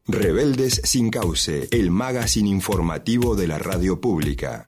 Rebeldes sin Cauce, el magazine informativo de la radio pública.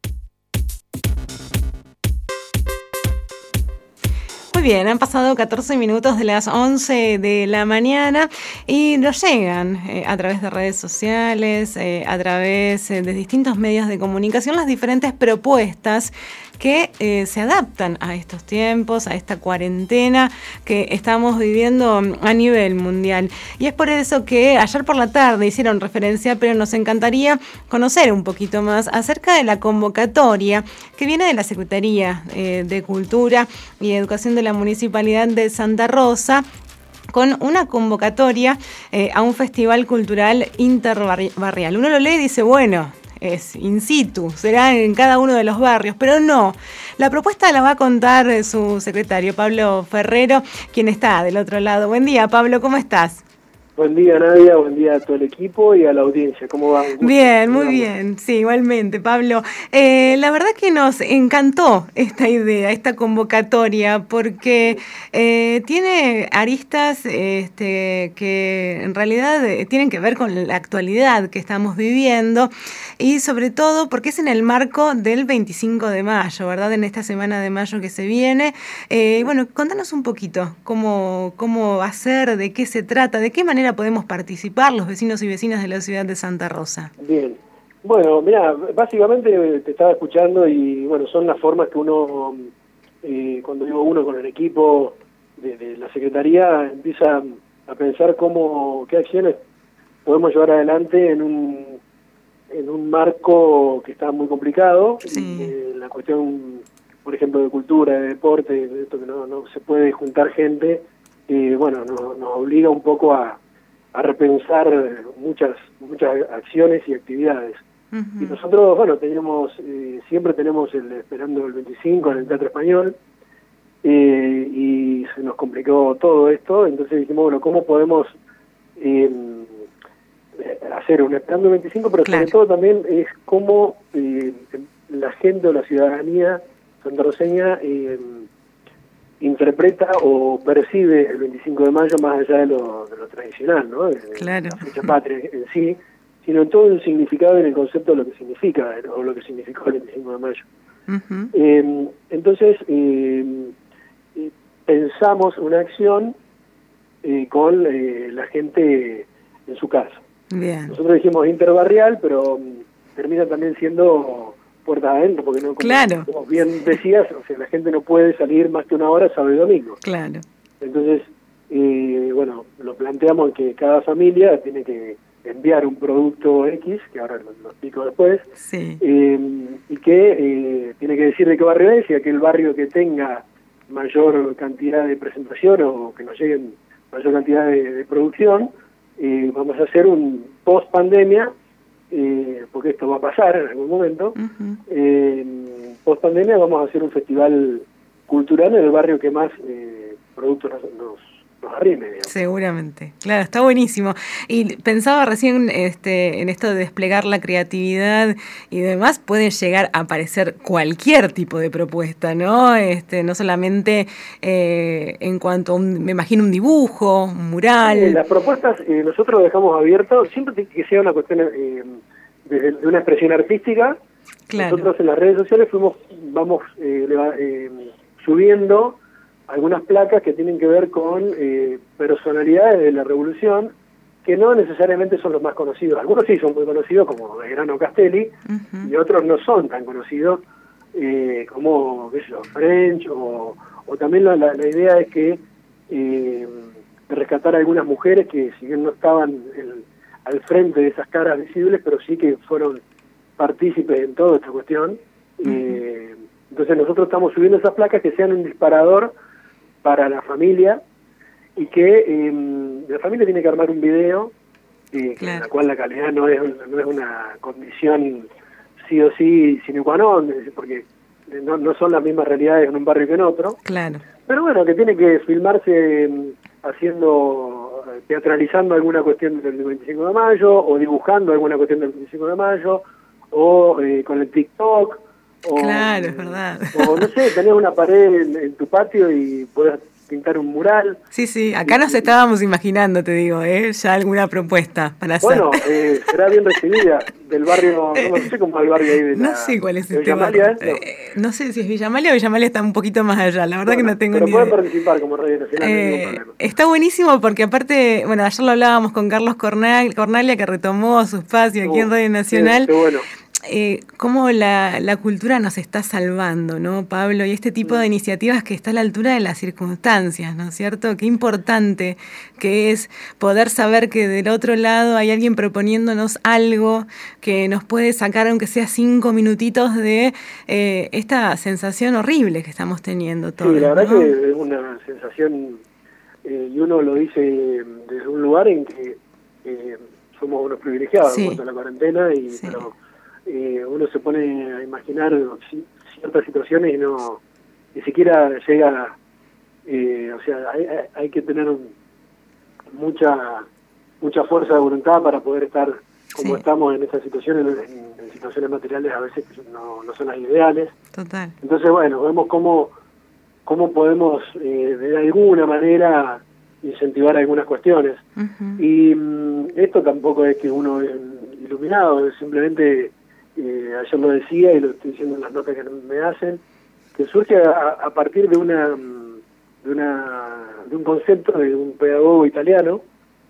Muy bien, han pasado 14 minutos de las 11 de la mañana y nos llegan a través de redes sociales, a través de distintos medios de comunicación, las diferentes propuestas que se adaptan a estos tiempos, a esta cuarentena que estamos viviendo a nivel mundial. Y es por eso que ayer por la tarde hicieron referencia, pero nos encantaría conocer un poquito más acerca de la convocatoria que viene de la Secretaría de Cultura y Educación de la Municipalidad de Santa Rosa, con una convocatoria a un festival cultural interbarrial. Uno lo lee y dice, bueno, es in situ, será en cada uno de los barrios, pero no. La propuesta la va a contar su secretario, Pablo Ferrero, quien está del otro lado. Buen día, Pablo, ¿cómo estás? Buen día, Nadia, buen día a todo el equipo y a la audiencia. ¿Cómo va? Bien, muy bien. Sí, igualmente, Pablo. La verdad que nos encantó esta idea, esta convocatoria, porque tiene aristas que en realidad tienen que ver con la actualidad que estamos viviendo y sobre todo porque es en el marco del 25 de mayo, ¿verdad? En esta semana de mayo que se viene. Bueno, contanos un poquito cómo va a ser, de qué se trata, de qué manera podemos participar los vecinos y vecinas de la ciudad de Santa Rosa. Bien. Bueno, mira, básicamente te estaba escuchando y bueno, son las formas que uno, cuando digo uno con el equipo de la Secretaría, empieza a pensar qué acciones podemos llevar adelante en un marco que está muy complicado. Sí. La cuestión, por ejemplo, de cultura, de deporte, de esto que no se puede juntar gente, bueno, nos obliga un poco a repensar muchas acciones y actividades. Uh-huh. Y nosotros, bueno, siempre tenemos esperando el 25 en el Teatro Español, y se nos complicó todo esto, entonces dijimos, bueno, ¿cómo podemos hacer un esperando el 25? Pero claro, sobre todo también es cómo la gente o la ciudadanía santarroceña interpreta o percibe el 25 de mayo más allá de lo tradicional, ¿no? Claro. La fecha patria en sí, sino en todo el significado y en el concepto de lo que significa, o lo que significó el 25 de mayo. Uh-huh. Entonces, pensamos una acción con la gente en su casa. Bien. Nosotros dijimos interbarrial, pero termina también siendo puertas adentro, porque no, claro, como bien decías, o sea, la gente no puede salir más que una hora sábado y domingo. Claro. Entonces, bueno, lo planteamos en que cada familia tiene que enviar un producto X, que ahora lo explico después, sí, y que tiene que decir de qué barrio es, y aquel barrio que tenga mayor cantidad de presentación o que nos lleguen mayor cantidad de producción, vamos a hacer un post-pandemia, porque esto va a pasar en algún momento. Uh-huh. Post pandemia vamos a hacer un festival cultural en el barrio que más productos nos arrime, digamos. Seguramente, claro, está buenísimo. Y pensaba recién en esto de desplegar la creatividad y demás, puede llegar a aparecer cualquier tipo de propuesta, ¿no? No solamente en cuanto a me imagino un dibujo, un mural. Las propuestas nosotros lo dejamos abierto, siempre que sea una cuestión de una expresión artística. Claro. Nosotros en las redes sociales vamos subiendo algunas placas que tienen que ver con personalidades de la revolución, que no necesariamente son los más conocidos. Algunos sí son muy conocidos, como Belgrano Castelli, uh-huh, y otros no son tan conocidos, como, qué sé yo, French, o también la idea es que rescatar a algunas mujeres que, si bien no estaban al frente de esas caras visibles, pero sí que fueron partícipes en toda esta cuestión. Uh-huh. Entonces nosotros estamos subiendo esas placas que sean un disparador para la familia, y que la familia tiene que armar un video, claro, en la cual la calidad no es una condición sí o sí sine qua non, porque no son las mismas realidades en un barrio que en otro. Claro. Pero bueno, que tiene que filmarse teatralizando alguna cuestión del 25 de mayo, o dibujando alguna cuestión del 25 de mayo, o con el TikTok, claro, es verdad. O no sé, tenés una pared en tu patio y podés pintar un mural. Sí, acá nos estábamos imaginando, te digo, ya alguna propuesta para hacer. Bueno, será bien recibida del barrio, no sé cómo es el barrio ahí de No sé cuál es de este Villamalia, barrio. No sé si es Villamalia o Villamalia está un poquito más allá, la verdad que no tengo ni idea. Pero pueden participar como Radio Nacional, no hay ningún problema. Está buenísimo porque aparte, bueno, ayer lo hablábamos con Carlos Cornalia, que retomó su espacio aquí en Radio Nacional. Qué bueno. Cómo la cultura nos está salvando, ¿no, Pablo? Y este tipo de iniciativas que está a la altura de las circunstancias, ¿no es cierto? Qué importante que es poder saber que del otro lado hay alguien proponiéndonos algo que nos puede sacar, aunque sea 5 minutitos, de esta sensación horrible que estamos teniendo todos. Sí, la verdad, ¿no? que es una sensación, y uno lo dice desde un lugar en que somos unos privilegiados en cuanto a la cuarentena, pero uno se pone a imaginar ciertas situaciones y no ni siquiera llega, o sea, hay que tener mucha fuerza de voluntad para poder estar como estamos en estas situaciones, en situaciones materiales a veces que no son las ideales. Total. Entonces, bueno, vemos cómo podemos de alguna manera incentivar algunas cuestiones. Uh-huh. Y esto tampoco es que uno es iluminado, es simplemente, ayer lo decía y lo estoy diciendo en las notas que me hacen, que surge a partir de un concepto de un pedagogo italiano,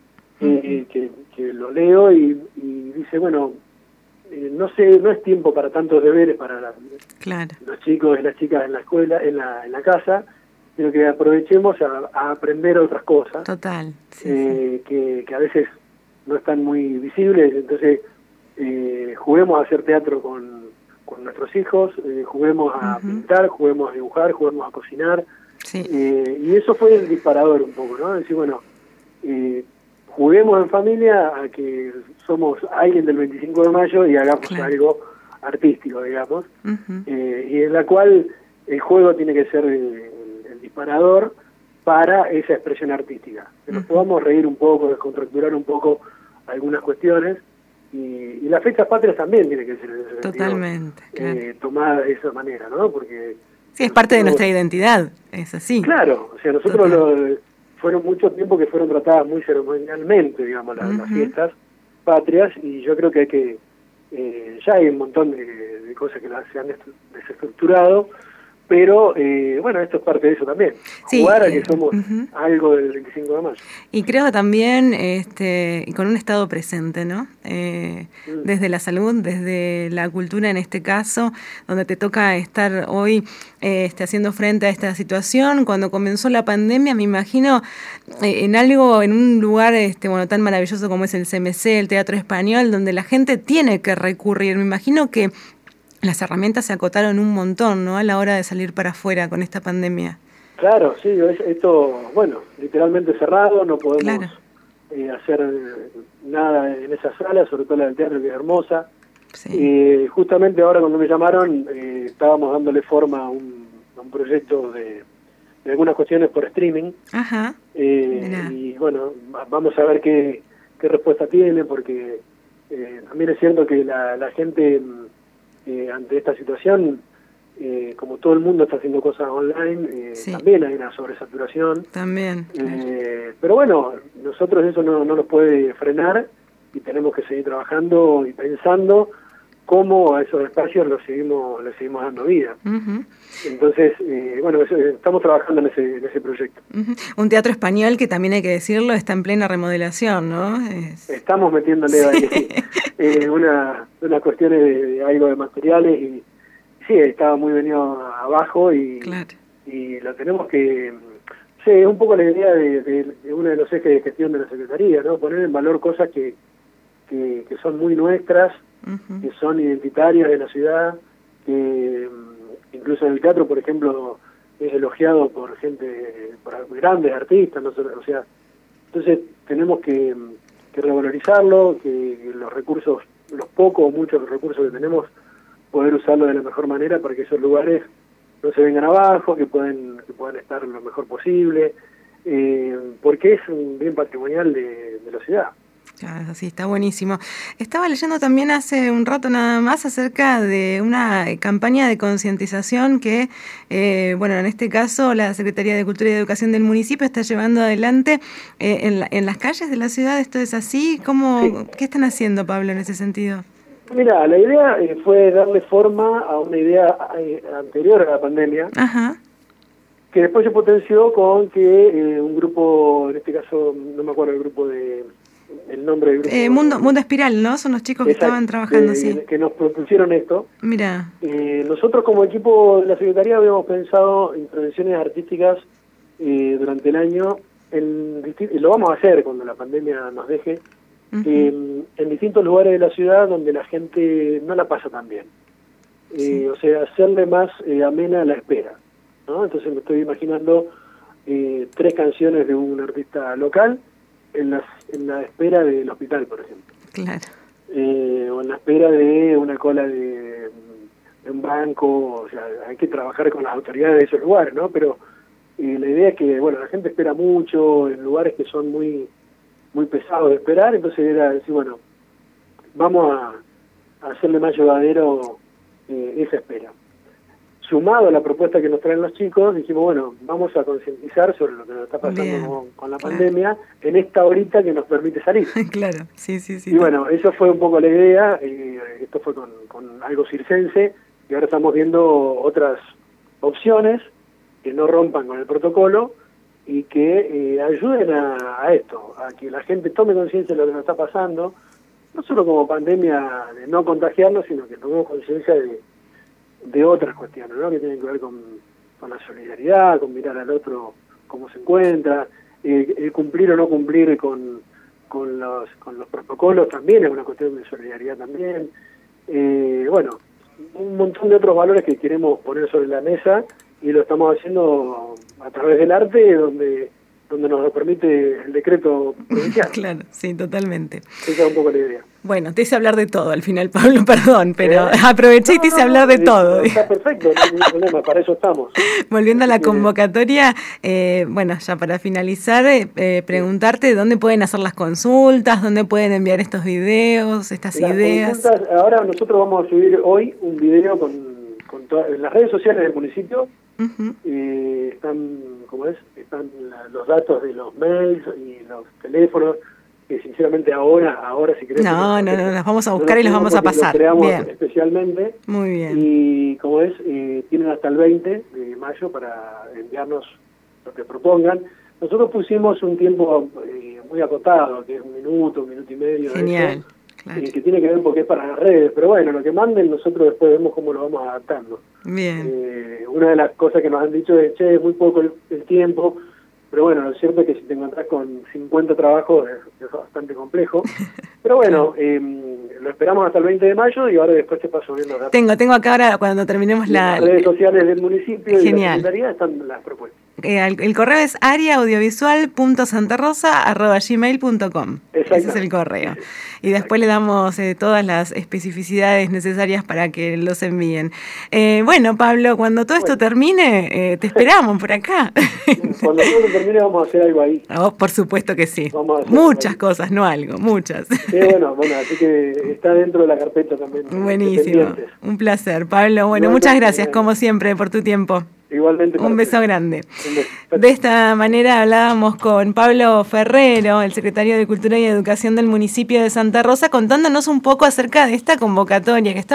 que lo leo y dice, bueno, no es tiempo para tantos deberes para los chicos y las chicas en la escuela, en la casa, sino que aprovechemos a aprender otras cosas. Total. Que a veces no están muy visibles. Entonces juguemos a hacer teatro con nuestros hijos, juguemos a pintar, juguemos a dibujar, juguemos a cocinar. Sí. Y eso fue el disparador un poco, ¿no? Decir, bueno, juguemos en familia a que somos alguien del 25 de mayo y hagamos algo artístico, digamos, y en la cual el juego tiene que ser el disparador para esa expresión artística. Que nos podamos reír un poco, descontracturar un poco algunas cuestiones, y las fechas patrias también tienen que ser en ese totalmente, sentido, tomada de esa manera, ¿no? Porque sí, es parte de nuestra identidad, es así. Claro, o sea, nosotros fueron mucho tiempo que fueron tratadas muy ceremonialmente, digamos, las fiestas patrias, y yo creo que hay que, ya hay un montón de cosas que se han desestructurado, pero bueno, esto es parte de eso también, jugar a que somos algo del 25 de mayo. Y creo también con un estado presente, ¿no? Desde la salud, desde la cultura en este caso, donde te toca estar hoy haciendo frente a esta situación. Cuando comenzó la pandemia, me imagino en un lugar tan maravilloso como es el CMC, el Teatro Español, donde la gente tiene que recurrir. Me imagino que las herramientas se acotaron un montón, ¿no?, a la hora de salir para afuera con esta pandemia. Claro, sí, esto, bueno, literalmente cerrado, no podemos hacer nada en esa sala, sobre todo la del teatro, que es hermosa. Sí. Justamente ahora cuando me llamaron, estábamos dándole forma a un proyecto de algunas cuestiones por streaming. Ajá. Y bueno, vamos a ver qué respuesta tiene, porque también es cierto que la gente... ante esta situación, como todo el mundo está haciendo cosas online, también hay una sobresaturación. También. Pero bueno, nosotros eso no nos puede frenar y tenemos que seguir trabajando y pensando cómo a esos espacios le seguimos dando vida. Entonces, bueno, estamos trabajando en ese proyecto. Un teatro español que también hay que decirlo, está en plena remodelación, ¿no? Estamos metiéndole ahí unas cuestiones de algo de materiales y sí, estaba muy venido abajo y lo tenemos que... Sí, es un poco la idea de uno de los ejes de gestión de la Secretaría, ¿no? Poner en valor cosas que son muy nuestras, que son identitarias de la ciudad, que incluso en el teatro, por ejemplo, es elogiado por grandes artistas, ¿no? O sea, entonces tenemos que revalorizarlo, que los recursos, los pocos o muchos recursos que tenemos, poder usarlo de la mejor manera para que esos lugares no se vengan abajo, que puedan estar lo mejor posible, porque es un bien patrimonial de la ciudad. Claro, sí, está buenísimo. Estaba leyendo también hace un rato nada más acerca de una campaña de concientización que, bueno, en este caso la Secretaría de Cultura y Educación del municipio está llevando adelante en las calles de la ciudad. ¿Esto es así? Sí. ¿Qué están haciendo, Pablo, en ese sentido? Mira, la idea fue darle forma a una idea anterior a la pandemia. Ajá. Que después se potenció con que un grupo, en este caso, no me acuerdo el nombre del grupo. Mundo Espiral, ¿no? Son los chicos que estaban trabajando, sí. Que nos propusieron esto. Mira. Nosotros como equipo de la Secretaría habíamos pensado intervenciones artísticas durante el año, y lo vamos a hacer cuando la pandemia nos deje, en distintos lugares de la ciudad donde la gente no la pasa tan bien. Sí. O sea, hacerle más amena la espera, ¿no? Entonces me estoy imaginando 3 canciones de un artista local en la espera del hospital, por ejemplo. Claro. O en la espera de una cola de un banco. O sea, hay que trabajar con las autoridades de esos lugares, ¿no? Pero la idea es que, bueno, la gente espera mucho en lugares que son muy muy pesados de esperar, entonces era decir, bueno, vamos a hacerle más llevadero esa espera. Sumado a la propuesta que nos traen los chicos, dijimos, bueno, vamos a concientizar sobre lo que nos está pasando con la pandemia en esta horita que nos permite salir. Claro, sí. Y bueno, eso fue un poco la idea, esto fue con algo circense, y ahora estamos viendo otras opciones que no rompan con el protocolo y que ayuden a esto, a que la gente tome conciencia de lo que nos está pasando, no solo como pandemia de no contagiarnos, sino que tomemos conciencia de otras cuestiones, ¿no? Que tienen que ver con la solidaridad, con mirar al otro cómo se encuentra, cumplir o no cumplir con los protocolos también es una cuestión de solidaridad también. Bueno, un montón de otros valores que queremos poner sobre la mesa y lo estamos haciendo a través del arte, donde nos lo permite el decreto provincial. Claro, sí, totalmente. Esa es un poco la idea. Bueno, te hice hablar de todo al final, Pablo, perdón, pero aproveché y te hice hablar de todo. Está perfecto, no hay ningún problema, para eso estamos. Volviendo a la convocatoria, bueno, ya para finalizar, preguntarte dónde pueden hacer las consultas, dónde pueden enviar estos videos, estas ideas. Ahora nosotros vamos a subir hoy un video con todas las redes sociales del municipio. Están los datos de los mails y los teléfonos, que sinceramente ahora si querés... No, las vamos a buscar y los vamos a pasar. Los creamos bien. Especialmente. Muy bien. Y tienen hasta el 20 de mayo para enviarnos lo que propongan. Nosotros pusimos un tiempo muy acotado, que es 1 minuto, 1 minuto y medio. Genial. Claro. Que tiene que ver porque es para las redes, pero bueno, lo que manden nosotros después vemos cómo lo vamos adaptando. Bien. Una de las cosas que nos han dicho es, es muy poco el tiempo, pero bueno, lo cierto es que si te encontrás con 50 trabajos es bastante complejo. Pero bueno, lo esperamos hasta el 20 de mayo y ahora después te paso viendo los datos. Tengo acá ahora, cuando terminemos las redes sociales del municipio. Genial. Y la secretaría están las propuestas. El correo es areaaudiovisual.santarosa@gmail.com. Ese es el correo. Y después le damos todas las especificidades necesarias para que los envíen. Bueno, Pablo, cuando todo esto termine, te esperamos por acá. Cuando todo termine vamos a hacer algo ahí. Oh, por supuesto que sí. Muchas cosas, no algo, muchas. Sí, bueno, así que está dentro de la carpeta también. Buenísimo. Un placer, Pablo. Bueno, muchas gracias, como siempre, por tu tiempo. Igualmente. Un beso grande. De esta manera hablábamos con Pablo Ferrero, el secretario de Cultura y Educación del municipio de Santa Rosa, contándonos un poco acerca de esta convocatoria que está